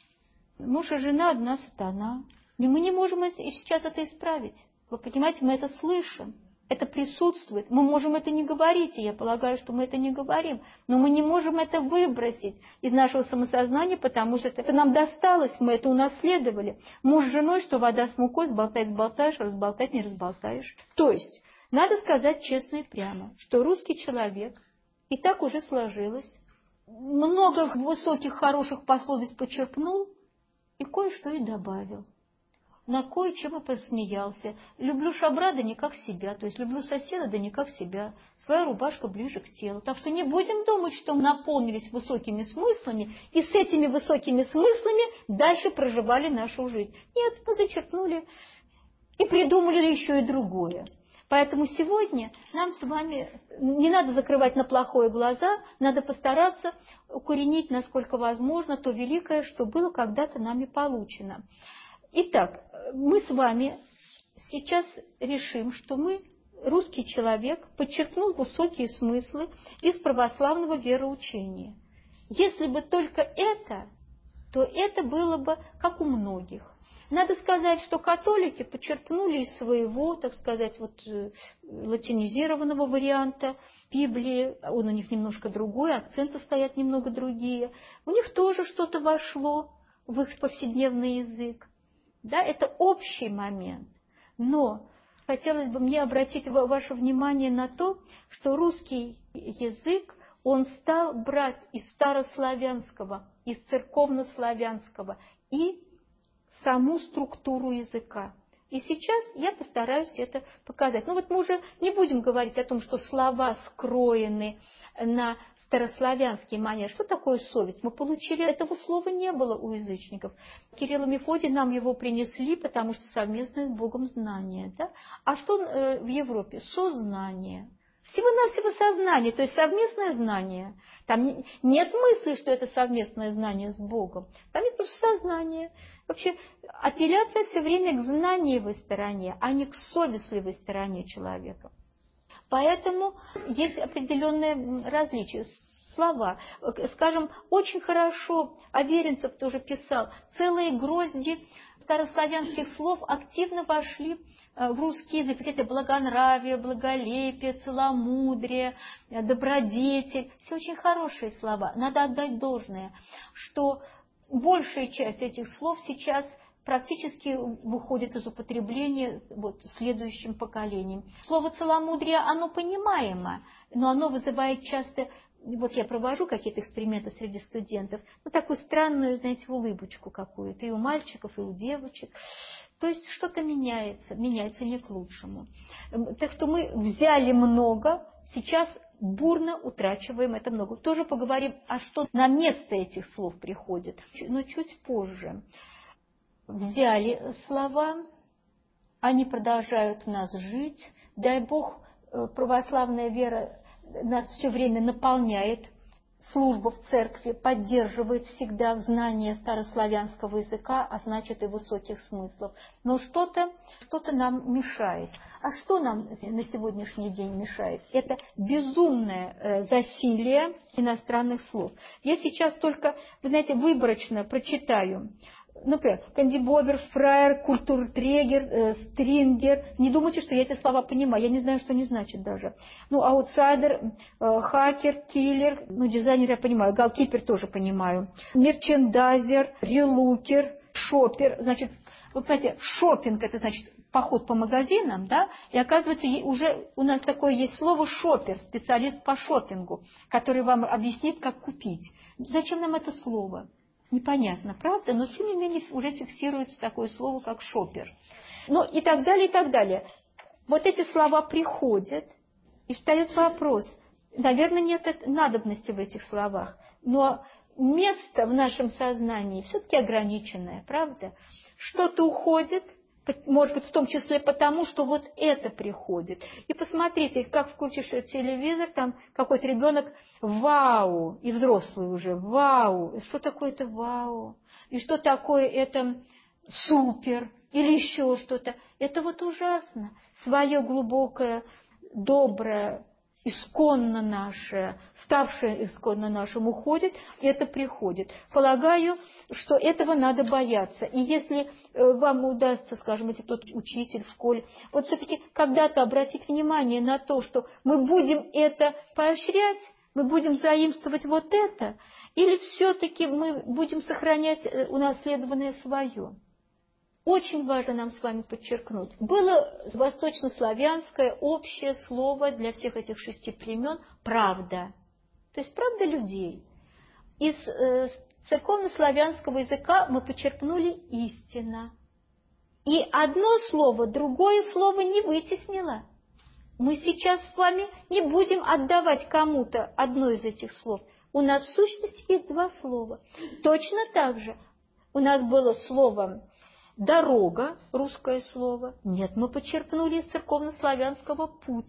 муж и жена одна сатана. И мы не можем сейчас это исправить. Вы понимаете, мы это слышим, это присутствует. Мы можем это не говорить, и я полагаю, что мы это не говорим, но мы не можем это выбросить из нашего самосознания, потому что это нам досталось, мы это унаследовали. Муж с женой, что вода с мукой, сболтать сболтаешь, разболтать не разболтаешь. То есть, надо сказать честно и прямо, что русский человек, и так уже сложилось, много высоких, хороших пословиц почерпнул и кое-что и добавил. На кое-чем и посмеялся. Люблю шабра, да не как себя. То есть люблю соседа, да не как себя. Своя рубашка ближе к телу. Так что не будем думать, что мы наполнились высокими смыслами, и с этими высокими смыслами дальше проживали нашу жизнь. Нет, мы зачерпнули и придумали еще и другое. Поэтому сегодня нам с вами не надо закрывать на плохое глаза, надо постараться укоренить, насколько возможно, то великое, что было когда-то нами получено. Итак, мы с вами сейчас решим, что мы, русский человек, подчеркнул высокие смыслы из православного вероучения. Если бы только это, то это было бы как у многих. Надо сказать, что католики подчеркнули из своего, так сказать, вот, латинизированного варианта Библии, он у них немножко другой, акценты стоят немного другие. У них тоже что-то вошло в их повседневный язык. Да, это общий момент. Но хотелось бы мне обратить ваше внимание на то, что русский язык, он стал брать из старославянского, из церковнославянского и саму структуру языка. И сейчас я постараюсь это показать. Ну вот мы уже не будем говорить о том, что слова скроены на старославянский манер. Что такое совесть? Мы получили, этого слова не было у язычников. Кирилл и Мефодий нам его принесли, потому что совместное с Богом знание. Да? А что э, в Европе? Сознание. Всего-навсего сознание, то есть совместное знание. Там нет мысли, что это совместное знание с Богом. Там есть просто сознание. Вообще апелляция все время к знаниевой стороне, а не к совестливой стороне человека. Поэтому есть определенные различия. Слова. Скажем, очень хорошо Аверинцев тоже писал, целые грозди старославянских слов активно вошли в русский язык. Эти благонравие, благолепие, целомудрие, добродетель. Все очень хорошие слова. Надо отдать должное, что большая часть этих слов сейчас практически выходит из употребления вот, следующим поколением. Слово целомудрие, оно понимаемо, но оно вызывает часто, вот я провожу какие-то эксперименты среди студентов, ну такую странную, знаете, улыбочку какую-то и у мальчиков, и у девочек. То есть что-то меняется, меняется не к лучшему. Так что мы взяли много, сейчас бурно утрачиваем это много. Тоже поговорим, а что на место этих слов приходит, но чуть позже. Взяли слова, они продолжают в нас жить. Дай Бог, православная вера нас все время наполняет. Служба в церкви поддерживает всегда знание старославянского языка, а значит и высоких смыслов. Но что-то что-то нам мешает. А что нам на сегодняшний день мешает? Это безумное засилие иностранных слов. Я сейчас только, вы знаете, выборочно прочитаю например, кандибобер, фраер, культуртрегер, э, стрингер. Не думайте, что я эти слова понимаю. Я не знаю, что они значат даже. Ну, аутсайдер, э, хакер, киллер. Ну, дизайнер я понимаю. Галкипер тоже понимаю. Мерчендайзер, релукер, шопер. Значит, вы понимаете, шопинг – это значит поход по магазинам, да? И оказывается, уже у нас такое есть слово шопер, специалист по шопингу, который вам объяснит, как купить. Зачем нам это слово? Непонятно, правда? Но тем не менее уже фиксируется такое слово, как шопер. Ну и так далее, и так далее. Вот эти слова приходят, и встает вопрос. Наверное, нет надобности в этих словах, но место в нашем сознании все-таки ограниченное, правда? Что-то уходит, может быть, в том числе потому, что вот это приходит. И посмотрите, как включишь телевизор, там какой-то ребенок вау, и взрослый уже вау. Что такое это вау? И что такое это супер? Или еще что-то. Это вот ужасно. Свое глубокое, доброе, исконно наше, ставшее исконно нашим уходит, и это приходит. Полагаю, что этого надо бояться. И если вам удастся, скажем, если тот учитель в школе, вот все-таки когда-то обратить внимание на то, что мы будем это поощрять, мы будем заимствовать вот это, или все-таки мы будем сохранять унаследованное свое. Очень важно нам с вами подчеркнуть. Было восточнославянское общее слово для всех этих шести племен «правда». То есть правда людей. Из э, церковнославянского языка мы подчеркнули «истина». И одно слово другое слово не вытеснило. Мы сейчас с вами не будем отдавать кому-то одно из этих слов. У нас в сущности есть два слова. Точно так же у нас было слово «дорога», русское слово. Нет, мы подчеркнули из церковнославянского «путь».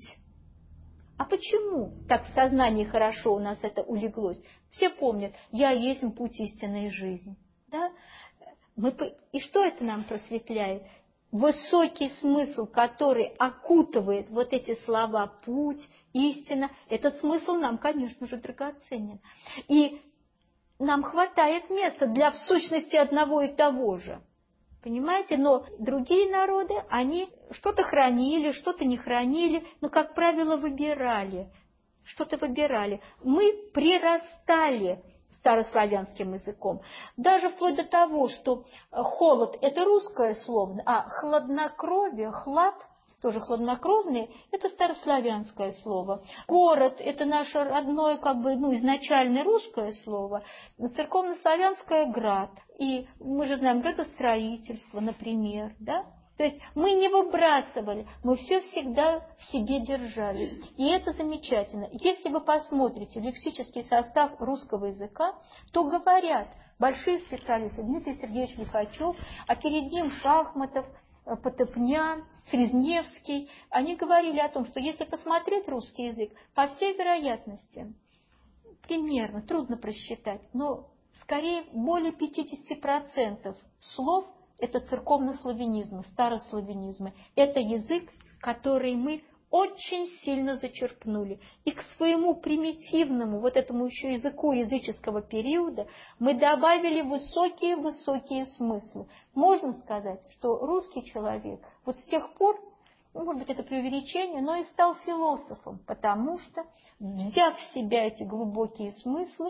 А почему так в сознании хорошо у нас это улеглось? Все помнят, «я есть путь истинной жизни». Да? Мы, и что это нам просветляет? Высокий смысл, который окутывает вот эти слова «путь», «истина», этот смысл нам, конечно же, драгоценен. И нам хватает места для в сущности одного и того же. Понимаете? Но другие народы, они что-то хранили, что-то не хранили, но, как правило, выбирали. Что-то выбирали. Мы прирастали старославянским языком. Даже вплоть до того, что холод – это русское слово, а хладнокровие, хлад, тоже хладнокровные, это старославянское слово. Город – это наше родное, как бы, ну, изначальное русское слово, церковнославянское – град. И мы же знаем градостроительство, например, да? То есть мы не выбрасывали, мы все всегда в себе держали. И это замечательно. Если вы посмотрите лексический состав русского языка, то говорят большие специалисты, Дмитрий Сергеевич Лихачев, а перед ним Шахматов, Потопнян, Срезневский, они говорили о том, что если посмотреть русский язык, по всей вероятности, примерно, трудно просчитать, но скорее более пятьдесят процентов слов – это церковнославянизмы, старославянизмы. Это язык, который мы очень сильно зачерпнули. И к своему примитивному, вот этому еще языку языческого периода, мы добавили высокие-высокие смыслы. Можно сказать, что русский человек вот с тех пор, ну, может быть, это преувеличение, но и стал философом, потому что, взяв в себя эти глубокие смыслы,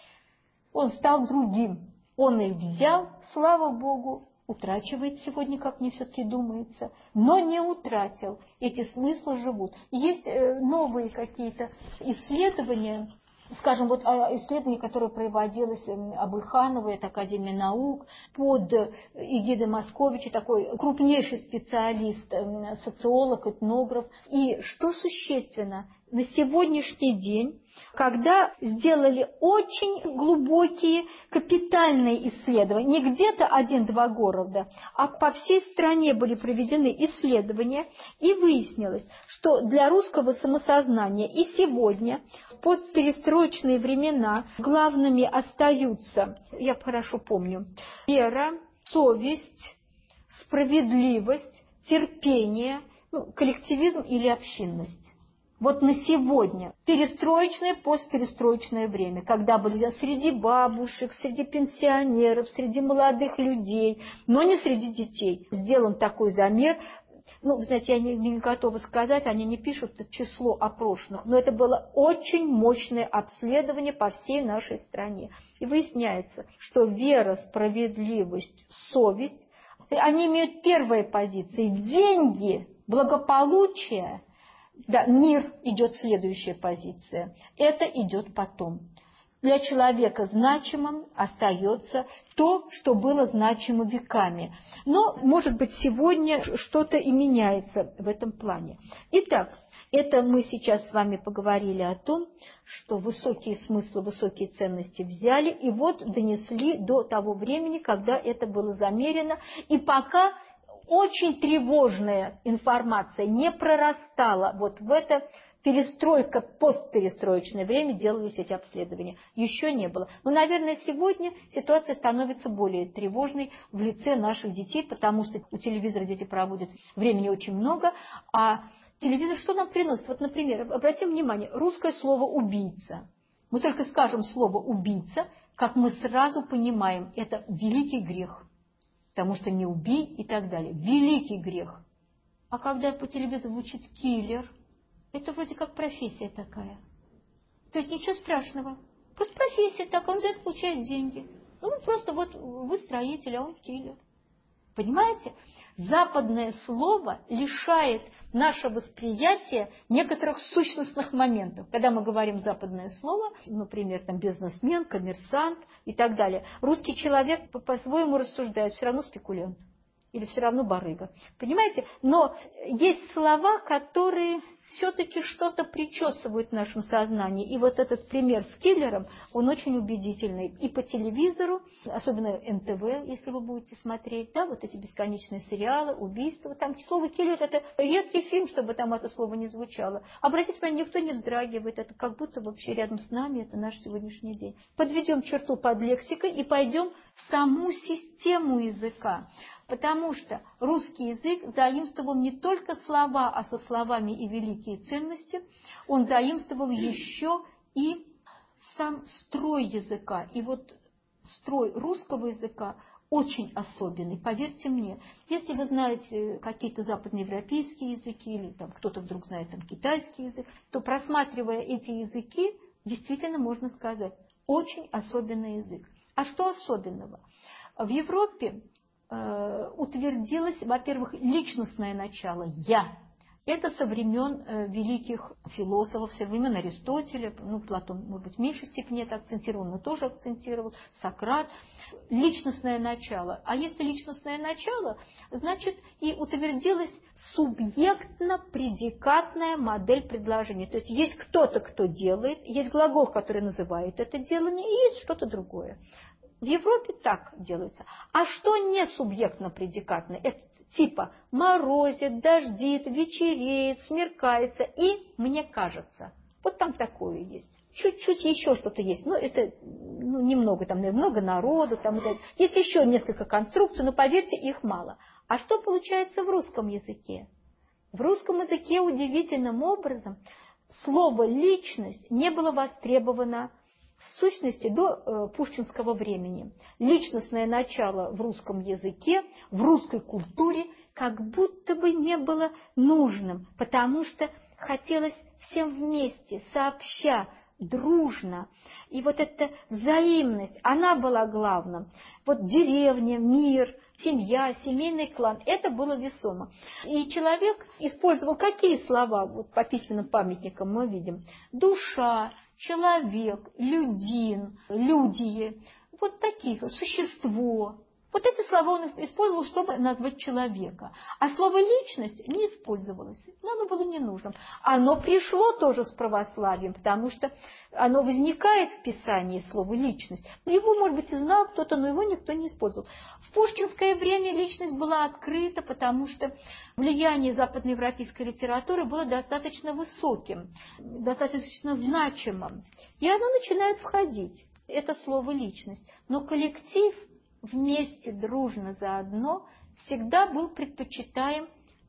он стал другим. Он их взял, слава Богу, утрачивает сегодня, как мне все-таки думается, но не утратил. Эти смыслы живут. Есть новые какие-то исследования, скажем, вот исследование, которое проводилось Абульхановой, это Академия наук, под эгидой Московича, такой крупнейший специалист, социолог, этнограф. И что существенно, на сегодняшний день, когда сделали очень глубокие капитальные исследования, не где-то один-два города, а по всей стране были проведены исследования, и выяснилось, что для русского самосознания и сегодня, в постперестроечные времена, главными остаются, я хорошо помню, вера, совесть, справедливость, терпение, ну, коллективизм или общинность. вот на сегодня, перестроечное, постперестроечное время, когда были среди бабушек, среди пенсионеров, среди молодых людей, но не среди детей, сделан такой замер. Ну, знаете, я не, не готова сказать, они не пишут число опрошенных, но это было очень мощное обследование по всей нашей стране. И выясняется, что вера, справедливость, совесть, они имеют первые позиции. Деньги, благополучие, да, мир идет следующая позиция. Это идет потом. Для человека значимым остается то, что было значимо веками. Но, может быть, сегодня что-то и меняется в этом плане. Итак, это мы сейчас с вами поговорили о том, что высокие смыслы, высокие ценности взяли и вот донесли до того времени, когда это было замерено. И пока очень тревожная информация не прорастала вот в это перестройка, постперестроечное время делались эти обследования. Еще не было. Но, наверное, сегодня ситуация становится более тревожной в лице наших детей, потому что у телевизора дети проводят времени очень много, а телевизор что нам приносит? Вот, например, обратим внимание, русское слово «убийца». Мы только скажем слово «убийца», как мы сразу понимаем, это великий грех. Потому что не убий и так далее. Великий грех. А когда по телевизору звучит «киллер», это вроде как профессия такая. То есть ничего страшного. Просто профессия такая, он за это получает деньги. Ну, просто вот вы строитель, а он киллер. Понимаете? Западное слово лишает наше восприятие некоторых сущностных моментов. Когда мы говорим западное слово, например, там бизнесмен, коммерсант и так далее, русский человек по-своему рассуждает, все равно спекулянт или все равно барыга. Понимаете? Но есть слова, которые все-таки что-то причесывают в нашем сознании. И вот этот пример с киллером, он очень убедительный. И по телевизору, особенно эн тэ вэ, если вы будете смотреть, да, вот эти бесконечные сериалы, убийства. Там слово киллер — это редкий фильм, чтобы там это слово не звучало. Обратите внимание, никто не вздрагивает. Это как будто вообще рядом с нами, это наш сегодняшний день. Подведем черту под лексикой и пойдем в саму систему языка. Потому что русский язык заимствовал не только слова, а со словами и великие ценности, он заимствовал еще и сам строй языка. И вот строй русского языка очень особенный, поверьте мне. Если вы знаете какие-то западноевропейские языки, или там кто-то вдруг знает там китайский язык, то, просматривая эти языки, действительно можно сказать, очень особенный язык. А что особенного? В Европе утвердилось, во-первых, личностное начало «я». Это со времен э, великих философов, со времен Аристотеля, ну, Платон, может быть, в меньшей степени это акцентировал, но тоже акцентировал, Сократ. Личностное начало. А если личностное начало, значит и утвердилась субъектно-предикатная модель предложения. То есть есть кто-то, кто делает, есть глагол, который называет это делание, и есть что-то другое. В Европе так делается. А что не субъектно-предикатное? Это типа морозит, дождит, вечереет, смеркается и мне кажется. Вот там такое есть. Чуть-чуть еще что-то есть. Ну, это ну, немного, там много народу. Там, это, есть еще несколько конструкций, но поверьте, их мало. А что получается в русском языке? В русском языке удивительным образом слово «личность» не было востребовано в сущности до э, пушкинского времени. Личностное начало в русском языке, в русской культуре как будто бы не было нужным, потому что хотелось всем вместе, сообща, дружно. И вот эта взаимность, она была главным. Вот деревня, мир, семья, семейный клан, это было весомо. И человек использовал какие слова? Вот по письменным памятникам мы видим. Душа, человек, людин, людие. Вот такие слова. Существо. Вот эти слова он использовал, чтобы назвать человека. А слово «личность» не использовалось. Но оно было ненужным. Оно пришло тоже с православием, потому что оно возникает в Писании, слово «личность». Его, может быть, и знал кто-то, но его никто не использовал. В пушкинское время личность была открыта, потому что влияние западноевропейской литературы было достаточно высоким, достаточно значимым. И оно начинает входить. Это слово «личность». Но коллектив вместе, дружно, заодно, всегда был предпочитаем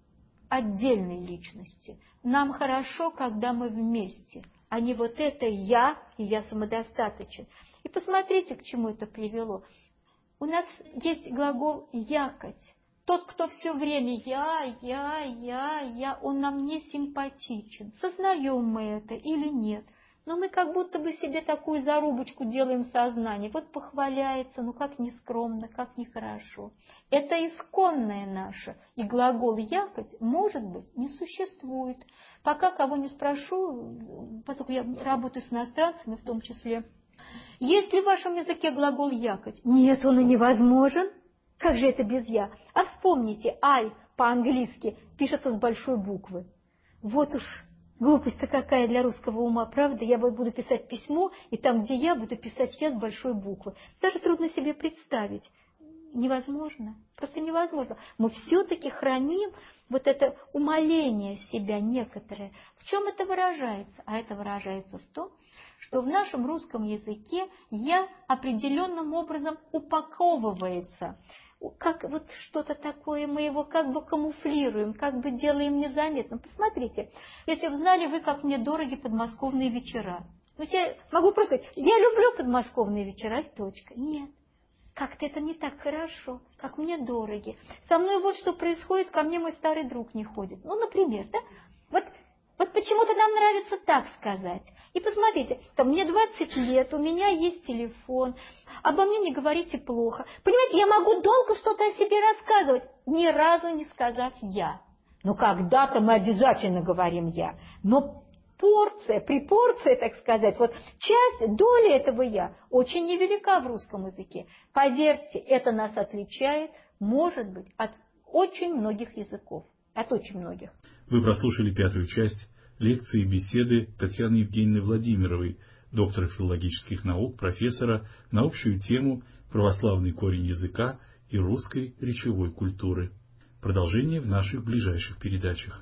отдельной личности. Нам хорошо, когда мы вместе, а не вот это «я», и «я самодостаточен». И посмотрите, к чему это привело. У нас есть глагол «якать». Тот, кто все время «я», «я», «я», «я», он нам не симпатичен. Сознаем мы это или нет? Но мы как будто бы себе такую зарубочку делаем в сознании. Вот похваляется, ну как нескромно, как нехорошо. Это исконное наше. И глагол «якать», может быть, не существует. Пока кого не спрошу, поскольку я работаю с иностранцами в том числе, есть ли в вашем языке глагол «якать»? Нет, он и невозможен. Как же это без «я»? А вспомните, «I» по-английски пишется с большой буквы. Вот уж глупость-то какая для русского ума, правда? Я буду писать письмо, и там, где «я», буду писать «я» с большой буквы. Даже трудно себе представить. Невозможно. Просто невозможно. Мы все-таки храним вот это умаление себя некоторое. В чем это выражается? А это выражается в том, что в нашем русском языке «я» определенным образом упаковывается. Как вот что-то такое, мы его как бы камуфлируем, как бы делаем незаметным. Посмотрите, если бы знали вы, как мне дороги подмосковные вечера. Ну, я могу просто сказать, я люблю подмосковные вечера, точка. Нет, как-то это не так хорошо, как мне дороги. Со мной вот что происходит, ко мне мой старый друг не ходит. Ну, например, да? Вот, вот почему-то нам нравится так сказать. И посмотрите, там мне двадцать лет, у меня есть телефон, обо мне не говорите плохо. Понимаете, я могу долго что-то о себе рассказывать, ни разу не сказав «я». Но когда-то мы обязательно говорим «я». Но порция, припорция, так сказать, вот часть, доля этого «я» очень невелика в русском языке. Поверьте, это нас отличает, может быть, от очень многих языков. От очень многих. Вы прослушали пятую часть лекции и беседы Татьяны Евгеньевны Владимировой, доктора филологических наук, профессора, на общую тему «Православный корень языка и русской речевой культуры». Продолжение в наших ближайших передачах.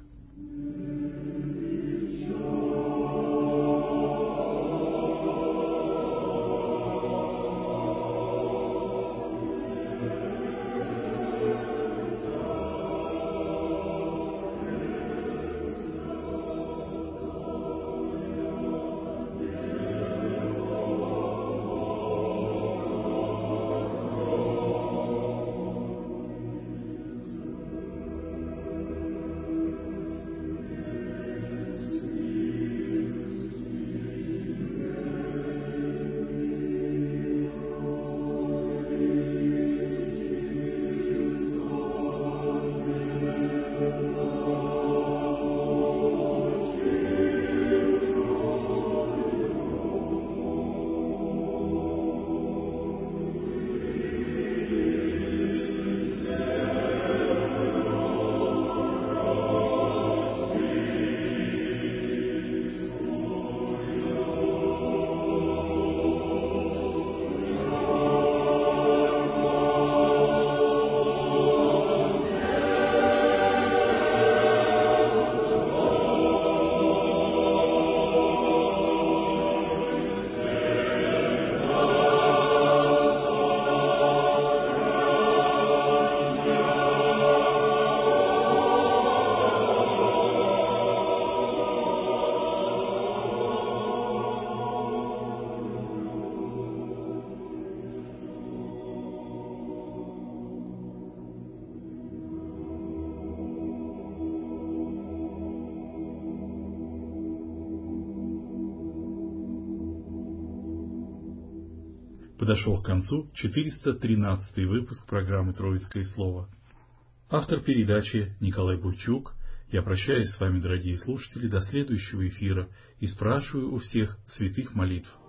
Подошел к концу четыреста тринадцатый выпуск программы «Троицкое слово». Автор передачи Николай Бульчук. Я прощаюсь с вами, дорогие слушатели, до следующего эфира и спрашиваю у всех святых молитв.